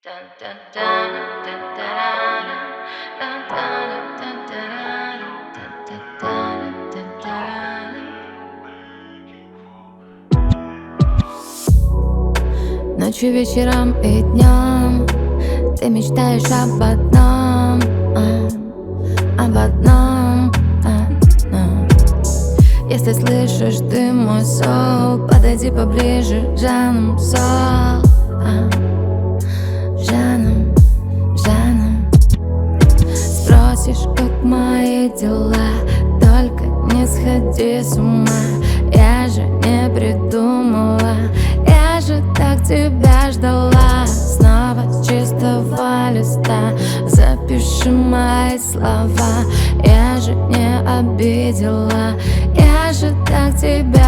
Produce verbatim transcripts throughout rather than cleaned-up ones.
Ночью, вечером и днем ты мечтаешь об одном, а, об одном, а, а. Если слышишь ты мой зов, подойди поближе, жаном зол, а, жаном, жаном. Спросишь, как мои дела, только не сходи с ума. Я же не придумала, я же так тебя ждала. Снова с чистого листа запиши мои слова. Я же не обидела, я же так тебя.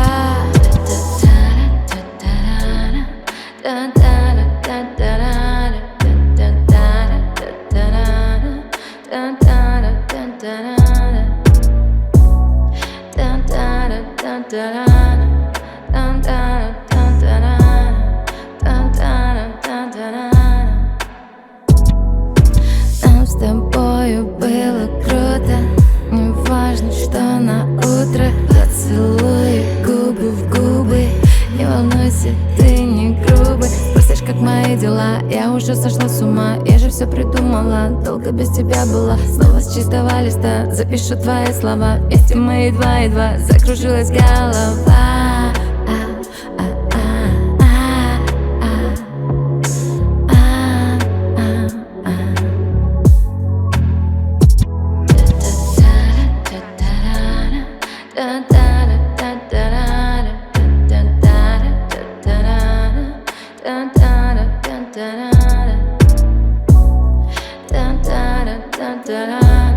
Нам с тобою было круто, не важно, что на утро. Поцелуй губы в губы, не волнуйся, ты не грубый. Спросишь, как мои дела, я уже сошла с ума. Я же все придумала, долго без тебя была. Снова с чистого листа запишу твои слова. Вместе мы едва-едва закружилась голова. Da da da da da da.